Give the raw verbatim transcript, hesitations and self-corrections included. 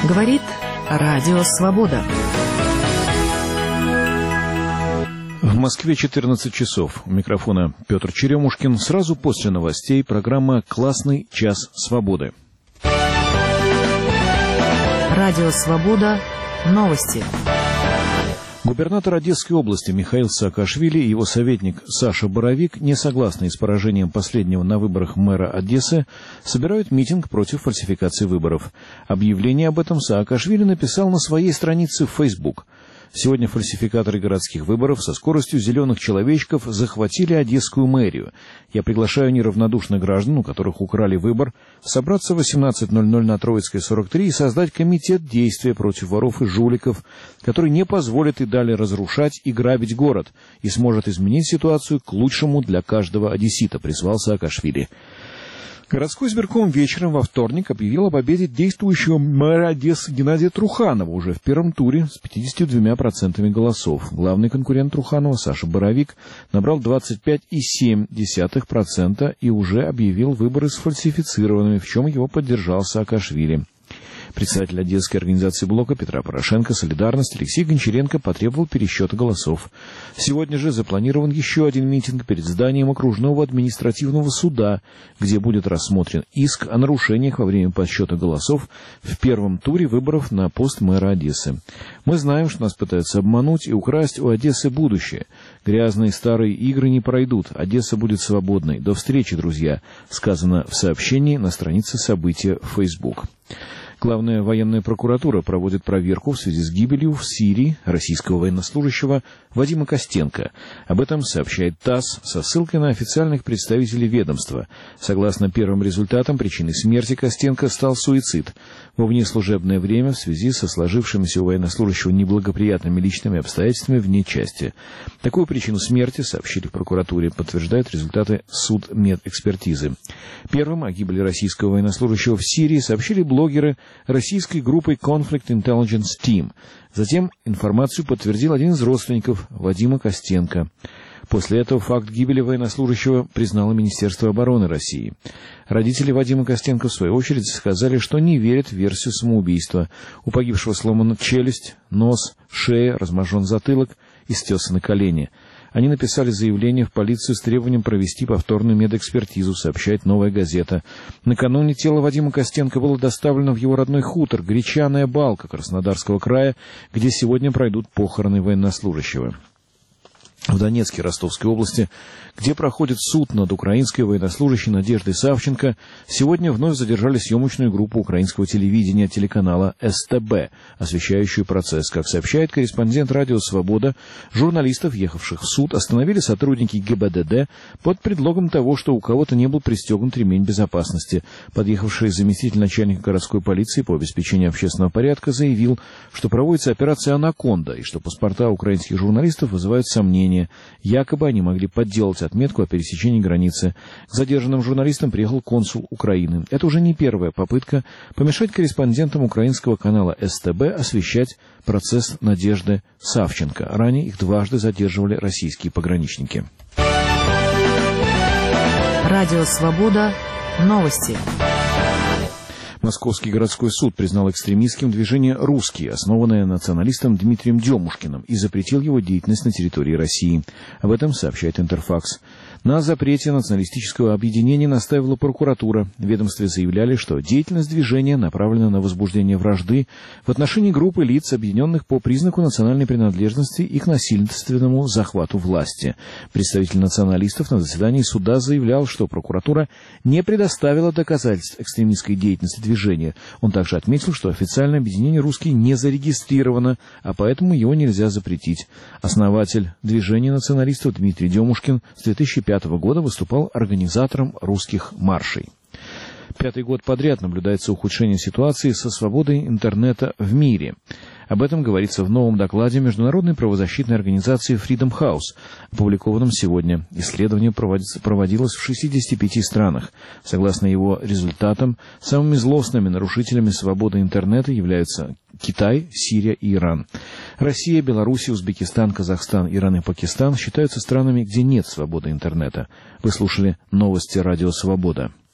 Говорит Радио Свобода. В Москве четырнадцать часов. У микрофона Петр Черемушкин. Сразу после новостей программа «Классный час свободы». Радио Свобода. Новости. Губернатор Одесской области Михаил Саакашвили и его советник Саша Боровик, не согласные с поражением последнего на выборах мэра Одессы, собирают митинг против фальсификации выборов. Объявление об этом Саакашвили написал на своей странице в Facebook. Сегодня фальсификаторы городских выборов со скоростью зеленых человечков захватили Одесскую мэрию. Я приглашаю неравнодушных граждан, у которых украли выбор, собраться в восемнадцать ноль ноль на Троицкой, сорок три и создать комитет действия против воров и жуликов, который не позволит и далее разрушать и грабить город и сможет изменить ситуацию к лучшему для каждого одессита, призвал Саакашвили. Городской избирком вечером во вторник объявил о победе действующего мэра Одессы Геннадия Труханова уже в первом туре с пятьюдесятью двумя процентами голосов. Главный конкурент Труханова, Саша Боровик, набрал двадцать пять целых семь десятых процента и уже объявил выборы сфальсифицированными, в чем его поддержал Саакашвили. Председатель Одесской организации блока Петра Порошенко «Солидарность» Алексей Гончаренко потребовал пересчета голосов. Сегодня же запланирован еще один митинг перед зданием окружного административного суда, где будет рассмотрен иск о нарушениях во время подсчета голосов в первом туре выборов на пост мэра Одессы. Мы знаем, что нас пытаются обмануть и украсть у Одессы будущее. Грязные старые игры не пройдут. Одесса будет свободной. До встречи, друзья, сказано в сообщении на странице события в Facebook. Главная военная прокуратура проводит проверку в связи с гибелью в Сирии российского военнослужащего Вадима Костенко. Об этом сообщает ТАСС со ссылкой на официальных представителей ведомства. Согласно первым результатам, причиной смерти Костенко стал суицид во внеслужебное время в связи со сложившимися у военнослужащего неблагоприятными личными обстоятельствами вне части. Такую причину смерти, сообщили в прокуратуре, подтверждают результаты судмедэкспертизы. Первым о гибели российского военнослужащего в Сирии сообщили блогеры российской группой Conflict Intelligence Team. Затем информацию подтвердил один из родственников Вадима Костенко. После этого факт гибели военнослужащего признало Министерство обороны России. Родители Вадима Костенко, в свою очередь, сказали, что не верят в версию самоубийства. У погибшего сломана челюсть, нос, шея, разможжен затылок и стесаны колени. Они написали заявление в полицию с требованием провести повторную медэкспертизу, сообщает «Новая газета». Накануне тело Вадима Костенко было доставлено в его родной хутор Гречаная Балка Краснодарского края, где сегодня пройдут похороны военнослужащего. В Донецке Ростовской области, где проходит суд над украинской военнослужащей Надеждой Савченко, сегодня вновь задержали съемочную группу украинского телевидения телеканала эс тэ бэ, освещающую процесс. Как сообщает корреспондент «Радио Свобода», журналистов, ехавших в суд, остановили сотрудники гэ бэ дэ дэ под предлогом того, что у кого-то не был пристегнут ремень безопасности. Подъехавший заместитель начальника городской полиции по обеспечению общественного порядка заявил, что проводится операция «Анаконда» и что паспорта украинских журналистов вызывают сомнения. Якобы они могли подделать отметку о пересечении границы. К задержанным журналистам приехал консул Украины. Это уже не первая попытка помешать корреспондентам украинского канала эс тэ бэ освещать процесс Надежды Савченко. Ранее их дважды задерживали российские пограничники. Радио Свобода. Новости. Московский городской суд признал экстремистским движение «Русские», основанное националистом Дмитрием Демушкиным, и запретил его деятельность на территории России. Об этом сообщает Интерфакс. На запрете националистического объединения настаивала прокуратура. В ведомстве заявляли, что деятельность движения направлена на возбуждение вражды в отношении группы лиц, объединенных по признаку национальной принадлежности и к насильственному захвату власти. Представитель националистов на заседании суда заявлял, что прокуратура не предоставила доказательств экстремистской деятельности движения. Он также отметил, что официальное объединение «Русские» не зарегистрировано, а поэтому его нельзя запретить. Основатель движения националистов Дмитрий Демушкин с две тысячи пятого года выступал организатором русских маршей. Пятый год подряд наблюдается ухудшение ситуации со свободой интернета в мире. Об этом говорится в новом докладе международной правозащитной организации Freedom House, опубликованном сегодня. Исследование проводилось в шестидесяти пяти странах. Согласно его результатам, самыми злостными нарушителями свободы интернета являются Китай, Сирия и Иран. Россия, Белоруссия, Узбекистан, Казахстан, Иран и Пакистан считаются странами, где нет свободы интернета. Вы слушали новости Радио Свобода.